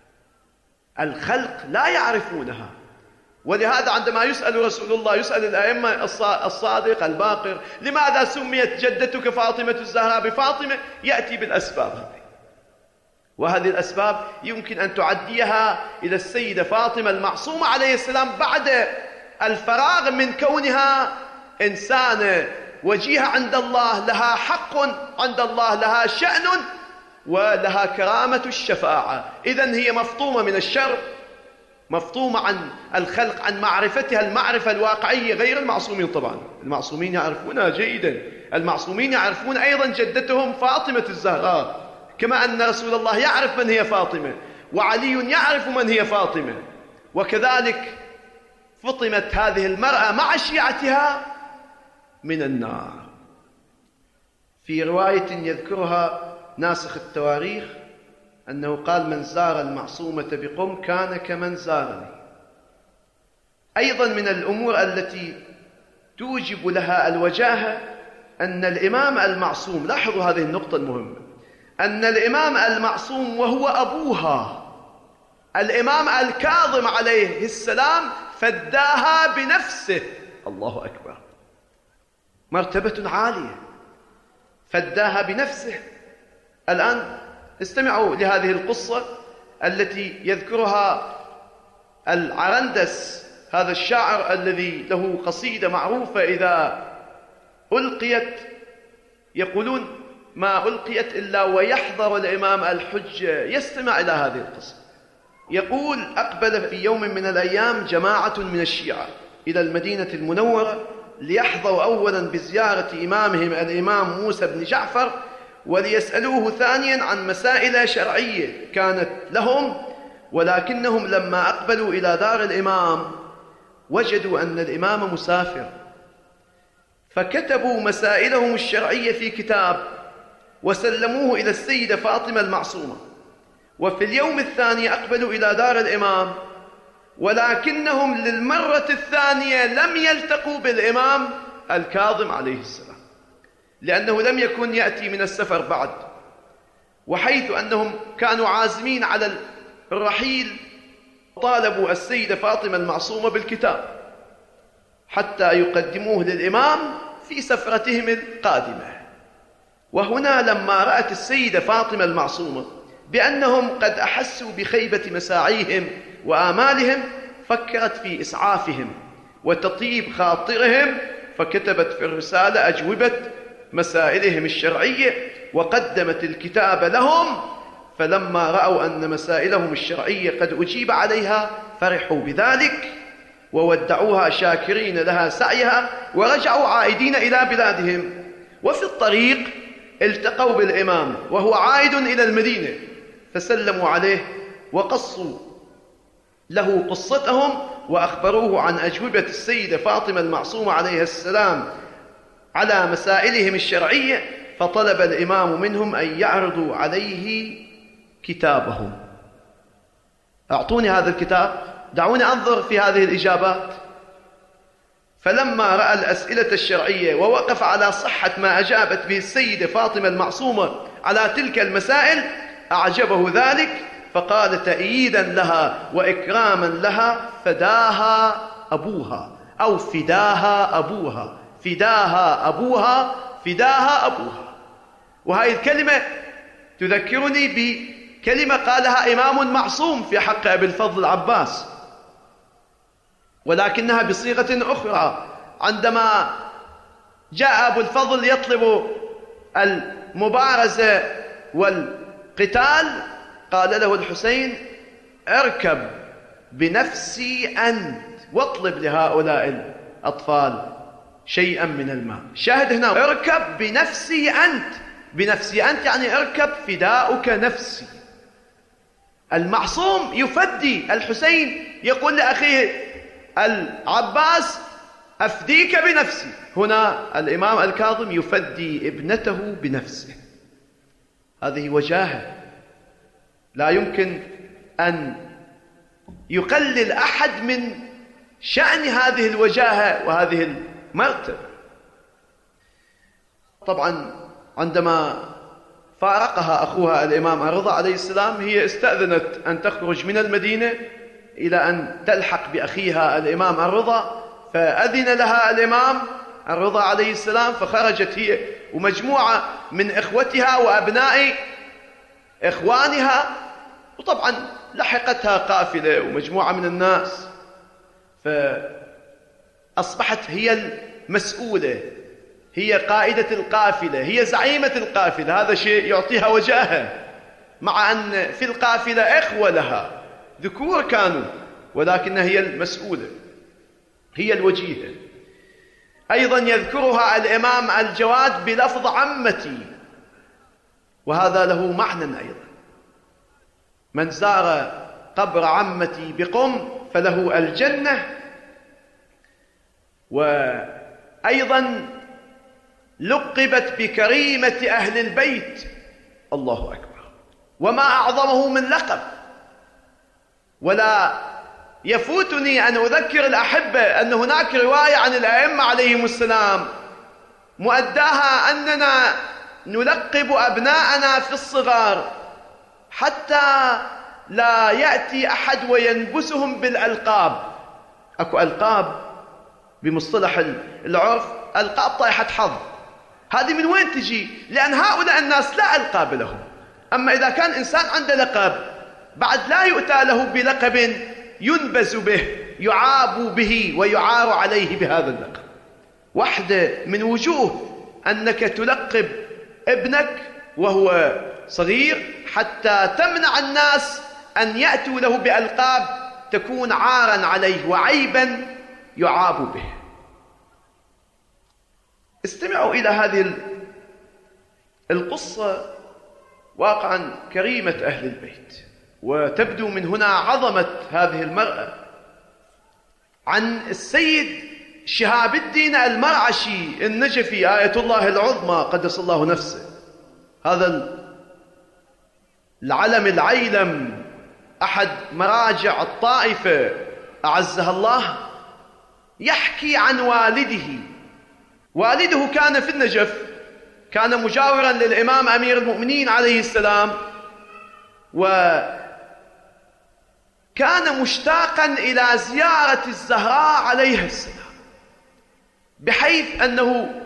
الخلق لا يعرفونها، ولهذا عندما يسأل رسول الله يسأل الأئمة الصادق الباقر لماذا سميت جدتك فاطمة الزهراء بفاطمة، يأتي بالأسباب هذه. وهذه الأسباب يمكن أن تعديها إلى السيدة فاطمة المعصومة عليه السلام بعد الفراغ من كونها إنسانة وجيهة عند الله، لها حق عند الله، لها شأن ولها كرامة الشفاعة. إذن هي مفطومة من الشر، مفطومة عن الخلق، عن معرفتها المعرفة الواقعية، غير المعصومين. طبعا المعصومين يعرفونها جيدا، المعصومين يعرفون أيضا جدتهم فاطمة الزهراء، كما أن رسول الله يعرف من هي فاطمة، وعلي يعرف من هي فاطمة. وكذلك فطمت هذه المرأة مع شيعتها من النار. في رواية يذكرها ناسخ التواريخ أنه قال من زار المعصومة بقم كان كمن زارني. أيضا من الأمور التي توجب لها الوجاهة أن الإمام المعصوم، لاحظوا هذه النقطة المهمة، أن الإمام المعصوم وهو أبوها الإمام الكاظم عليه السلام فداها بنفسه. الله أكبر، مرتبة عالية، فداها بنفسه. الآن استمعوا لهذه القصة التي يذكرها العرندس، هذا الشاعر الذي له قصيدة معروفة إذا ألقيت يقولون ما ألقيت إلا ويحضر الإمام الحجة يستمع إلى هذه القصة. يقول أقبل في يوم من الأيام جماعة من الشيعة إلى المدينة المنورة ليحظوا أولا بزيارة إمامهم الإمام موسى بن جعفر، وليسألوه ثانيا عن مسائل شرعية كانت لهم، ولكنهم لما أقبلوا إلى دار الإمام وجدوا أن الإمام مسافر، فكتبوا مسائلهم الشرعية في كتاب وسلموه إلى السيدة فاطمة المعصومة. وفي اليوم الثاني أقبلوا إلى دار الإمام، ولكنهم للمرة الثانية لم يلتقوا بالإمام الكاظم عليه السلام. لأنه لم يكن يأتي من السفر بعد، وحيث أنهم كانوا عازمين على الرحيل طالبوا السيدة فاطمة المعصومة بالكتاب حتى يقدموه للإمام في سفرتهم القادمة. وهنا لما رأت السيدة فاطمة المعصومة بأنهم قد أحسوا بخيبة مساعيهم وآمالهم، فكرت في إسعافهم وتطيب خاطرهم، فكتبت في الرسالة أجوبة مسائلهم الشرعية وقدمت الكتاب لهم. فلما رأوا أن مسائلهم الشرعية قد أجيب عليها فرحوا بذلك وودعوها شاكرين لها سعيها، ورجعوا عائدين إلى بلادهم. وفي الطريق التقوا بالإمام وهو عائد إلى المدينة، فسلموا عليه وقصوا له قصتهم وأخبروه عن أجوبة السيدة فاطمة المعصومة عليها السلام على مسائلهم الشرعية، فطلب الإمام منهم أن يعرضوا عليه كتابهم. أعطوني هذا الكتاب، دعوني أنظر في هذه الإجابات. فلما رأى الأسئلة الشرعية ووقف على صحة ما أجابت به السيدة فاطمة المعصومة على تلك المسائل أعجبه ذلك، فقال تأييدا لها وإكراما لها: فداها أبوها، أو فداها أبوها، فداها أبوها، فداها أبوها. وهذه الكلمة تذكرني بكلمة قالها إمام معصوم في حق أبي الفضل العباس، ولكنها بصيغة أخرى. عندما جاء أبو الفضل يطلب المبارزة والقتال قال له الحسين: اركب بنفسي أنت واطلب لهؤلاء الأطفال شيئا من الماء. شاهد هنا: اركب بنفسي أنت، بنفسي أنت يعني اركب فداؤك نفسي. المعصوم يفدي الحسين، يقول لأخيه العباس: أفديك بنفسي. هنا الإمام الكاظم يفدي ابنته بنفسه. هذه وجاهة لا يمكن أن يقلل أحد من شأن هذه الوجاهة وهذه المرتبة. طبعا عندما فارقها أخوها الإمام الرضا عليه السلام هي استأذنت أن تخرج من المدينة إلى أن تلحق بأخيها الإمام الرضا، فأذن لها الإمام الرضا عليه السلام، فخرجت هي ومجموعة من إخوتها وأبناء إخوانها، وطبعا لحقتها قافلة ومجموعة من الناس، فأصبحت هي المسؤولة، هي قائدة القافلة، هي زعيمة القافلة. هذا شيء يعطيها وجاهة، مع أن في القافلة إخوة لها ذكور كانوا، ولكنها هي المسؤولة، هي الوجيهة. أيضا يذكرها الإمام الجواد بلفظ عمتي، وهذا له معنى أيضا: من زار قبر عمتي بقم فله الجنة. وأيضا لقبت بكريمة أهل البيت. الله أكبر، وما أعظمه من لقب. ولا يفوتني أن أذكر الأحبة أن هناك رواية عن الأئمة عليهم السلام مؤداها أننا نلقب أبناءنا في الصغار حتى لا يأتي أحد وينبسهم بالألقاب. أكو ألقاب بمصطلح العرف ألقاب طائحة حظ، هذه من وين تجي؟ لأن هؤلاء الناس لا ألقاب لهم. أما إذا كان إنسان عنده لقب بعد لا يؤتى له بلقب ينبز به، يعاب به ويعار عليه بهذا اللقب. واحدة من وجوه أنك تلقب ابنك وهو صغير حتى تمنع الناس أن يأتوا له بألقاب تكون عارا عليه وعيبا يعاب به. استمعوا إلى هذه القصة، واقعا كريمة أهل البيت، وتبدو من هنا عظمة هذه المرأة. عن السيد شهاب الدين المرعشي النجفي آية الله العظمى قدس الله نفسه، هذا العلم العيلم أحد مراجع الطائفة أعزها الله، يحكي عن والده. والده كان في النجف كان مجاورا للإمام أمير المؤمنين عليه السلام، وكان مشتاقا إلى زيارة الزهراء عليها السلام، بحيث أنه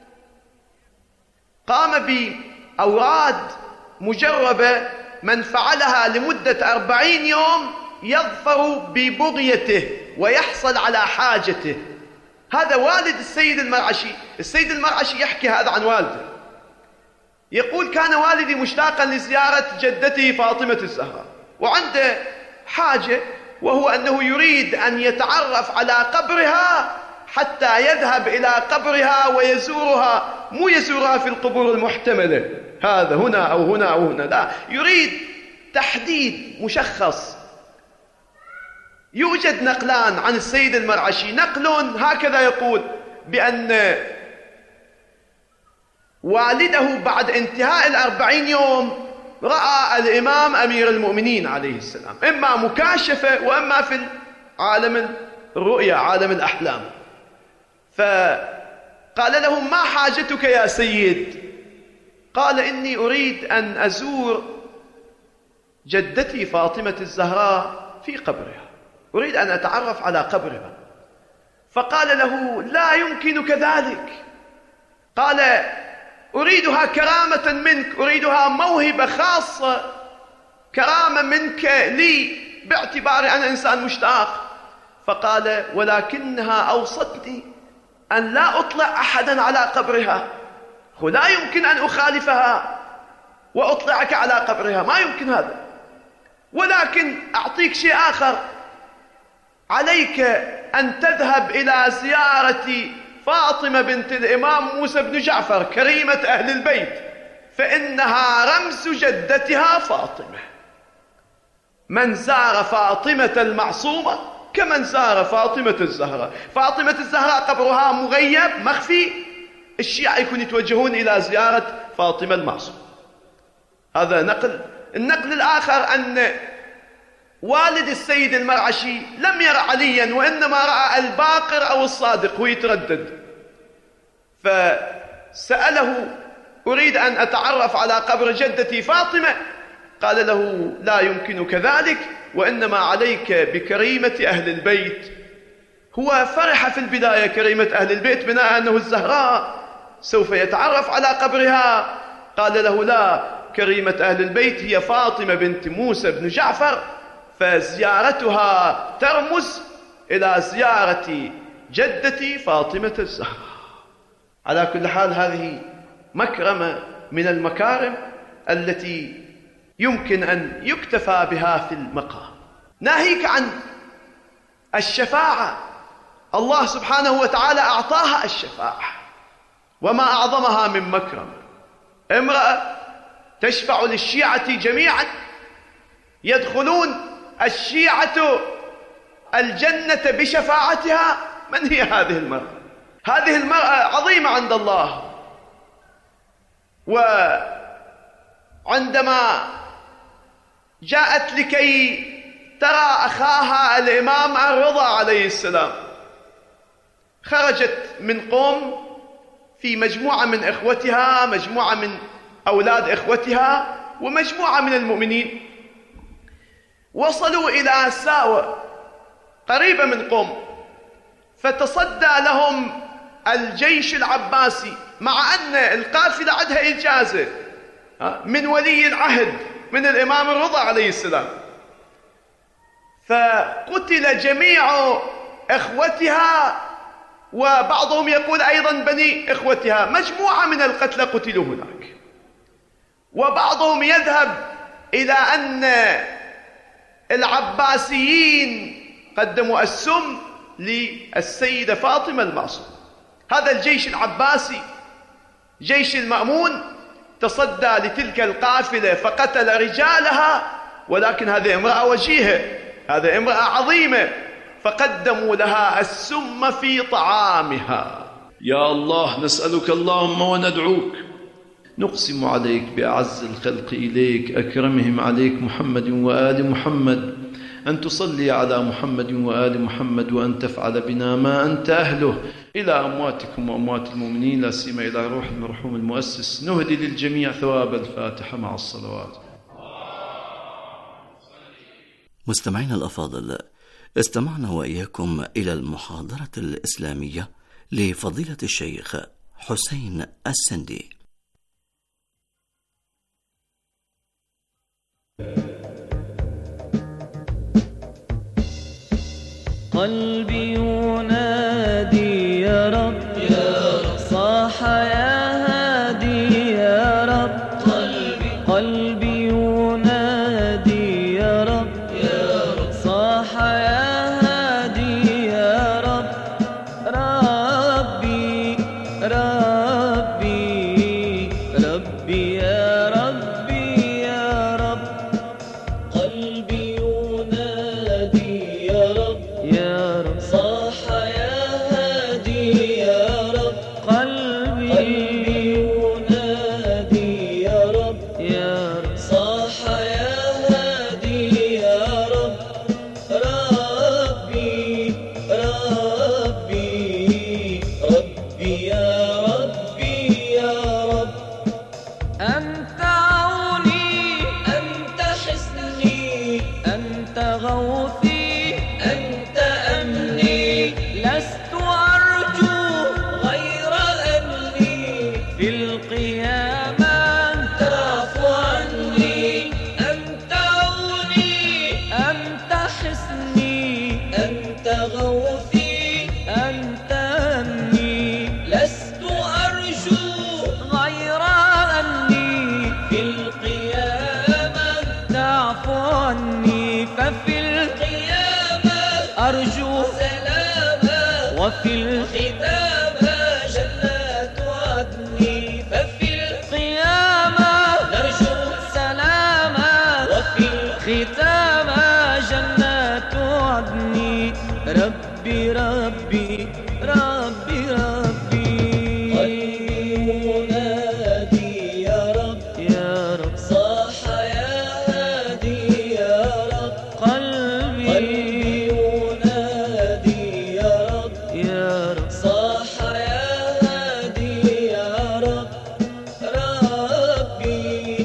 قام بأوراد مجربة من فعلها لمدة أربعين يوم يظفر ببغيته ويحصل على حاجته. هذا والد السيد المرعشي. السيد المرعشي يحكي هذا عن والده، يقول: كان والدي مشتاقا لزيارة جدته فاطمة الزهراء، وعنده حاجة، وهو أنه يريد أن يتعرف على قبرها حتى يذهب إلى قبرها ويزورها، مو يزورها في القبور المحتملة، هذا هنا أو هنا أو هنا، لا، يريد تحديد مشخص. يوجد نقلان عن السيد المرعشي، نقل هكذا يقول بأن والده بعد انتهاء الأربعين يوم رأى الإمام أمير المؤمنين عليه السلام، إما مكاشفة وإما في عالم الرؤيا، عالم الأحلام. فقال له: ما حاجتك يا سيد؟ قال: إني أريد أن أزور جدتي فاطمة الزهراء في قبرها، أريد أن أتعرف على قبرها. فقال له: لا يمكنك ذلك. قال: أريدها كرامة منك، أريدها موهبة خاصة، كرامة منك لي باعتباري أنا إنسان مشتاق. فقال: ولكنها أوصتني أن لا أطلع أحدا على قبرها، لا يمكن أن أخالفها وأطلعك على قبرها، ما يمكن هذا، ولكن أعطيك شيء آخر، عليك أن تذهب إلى زيارة فاطمة بنت الإمام موسى بن جعفر كريمة أهل البيت، فإنها رمز جدتها فاطمة. من زار فاطمة المعصومة كمن زار فاطمة الزهراء. فاطمة الزهراء قبرها مغيب مخفي، الشيعة يكون يتوجهون إلى زيارة فاطمة المعصومة. هذا نقل. النقل الآخر أن والد السيد المرعشي لم يرى عليا، وإنما رأى الباقر أو الصادق، هو يتردد. فسأله: أريد أن أتعرف على قبر جدتي فاطمة. قال له: لا يمكنك ذلك، وإنما عليك بكريمة أهل البيت. هو فرح في البداية كريمة أهل البيت بناء أنه الزهراء سوف يتعرف على قبرها. قال له: لا، كريمة أهل البيت هي فاطمة بنت موسى بن جعفر، فزيارتها ترمز إلى زيارة جدتي فاطمة الزهراء. على كل حال، هذه مكرمة من المكارم التي يمكن أن يكتفى بها في المقام. ناهيك عن الشفاعة، الله سبحانه وتعالى أعطاها الشفاعة، وما أعظمها من مكرمة. امرأة تشفع للشيعة جميعا، يدخلون الشيعة الجنة بشفاعتها. من هي هذه المرأة؟ هذه المرأة عظيمة عند الله. وعندما جاءت لكي ترى أخاها الإمام الرضا عليه السلام، خرجت من قوم في مجموعة من إخوتها، مجموعة من أولاد إخوتها، ومجموعة من المؤمنين، وصلوا إلى ساوة قريبة من قوم، فتصدى لهم الجيش العباسي، مع أن القافلة عندها إجازة من ولي العهد من الإمام الرضا عليه السلام. فقتل جميع إخوتها، وبعضهم يقول أيضا بني إخوتها، مجموعة من القتلى قتلوا هناك. وبعضهم يذهب إلى أن العباسيين قدموا السم للسيدة فاطمة المعصومة. هذا الجيش العباسي جيش المأمون تصدى لتلك القافلة فقتل رجالها، ولكن هذه امرأة وجيهة، هذه امرأة عظيمة، فقدموا لها السم في طعامها.
يا الله، نسألك اللهم وندعوك، نقسم عليك بأعز الخلق إليك أكرمهم عليك محمد وآل محمد، أن تصلي على محمد وآل محمد، وأن تفعل بنا ما أنت أهله. إلى أمواتكم وأموات المؤمنين، لا سيما إلى روح المرحوم المؤسس. نهدي للجميع ثواب الفاتحة مع الصلوات.
مستمعينا الأفاضل، استمعنا وإياكم إلى المحاضرة الإسلامية لفضيلة الشيخ حسين السندي.
قلبي ينادي يا رب يا رب، صاح يا هادي يا رب، قلبي قلبي ينادي يا رب يا رب، صاح يا هادي يا رب، ربي ربي ربي يا ربي يا رب، قلبي ينادي يا رب يا رب، صاح يا هادي يا رب، قلبي ينادي يا رب يا رب، صاح يا هادي يا رب، ربي ربي ربي يا ربي يا رب، أنت عوني أنت حصني أنت غوثي أنت أمني، لست أرجو غير أني في القيامة تعفو عني، أنت عوني أنت حصني أنت غوثي أنت أمني، لست أرجو غير أني في القيامة تعفو عني، ففي القيامة أرجو سلاما وفي الختامة جنات عدني، ففي القيامة نرجو سلاما وفي الختامة جنات عدني، ربي ربي ربي ربي، قلبي ينادي يا رب يا رب، صاح يا هادي يا رب، قلبي ينادي يا رب يا رب، صاح يا هادي يا رب، ربي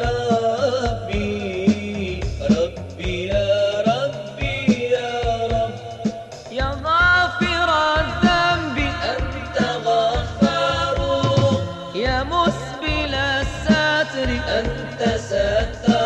ربي ربي يا ربي يا رب، يا غافر الذنب أنت غفار، يا مسبل الستر أنت ستار،